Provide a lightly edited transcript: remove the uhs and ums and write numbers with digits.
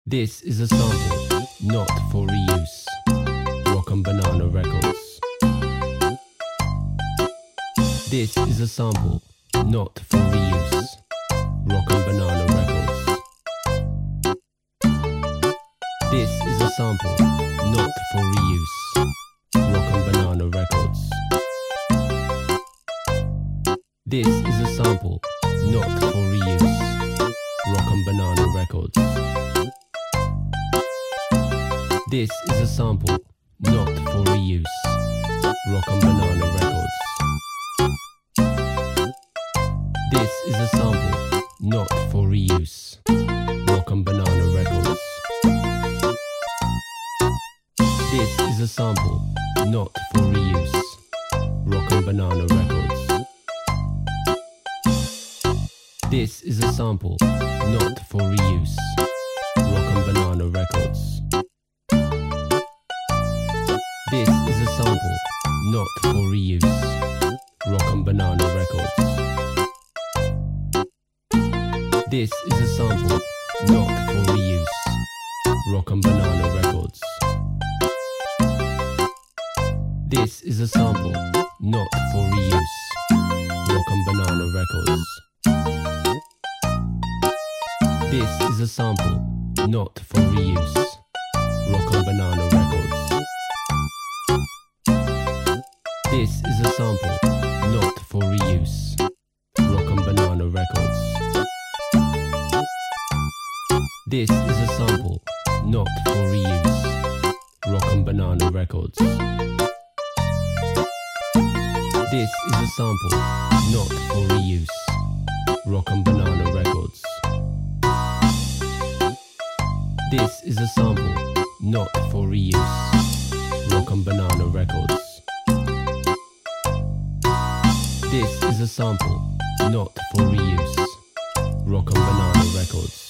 This is a sample, not for reuse. Rock and Banana Records. This is a sample, not for reuse. Rock and Banana Records. This is a sample, not for reuse. Rock and Banana Records. This is a sample, not for reuse. Rock and Banana Records. This is a sample, not for reuse. Rock and Banana Records. This is a sample, not for reuse. Rock and Banana Records. This is a sample, not for reuse. Rock and Banana Records. This is a sample, not for reuse. Rock and Banana Records. This is a sample, not for reuse. Rock and Banana Records. This is a sample, not for reuse. Rock and Banana Records. This is a sample, not for reuse. Rock and Banana Records. This is a sample, not for reuse. Rock and Banana Records. This is a sample, not for reuse. Rock and Banana Records. This is a sample, not for reuse. Rock and Banana Records. This is a sample, not for reuse. Rock and Banana Records. This is a sample, not for reuse. Rock and Banana Records. This is a sample, not for reuse. Rock and Banana Records.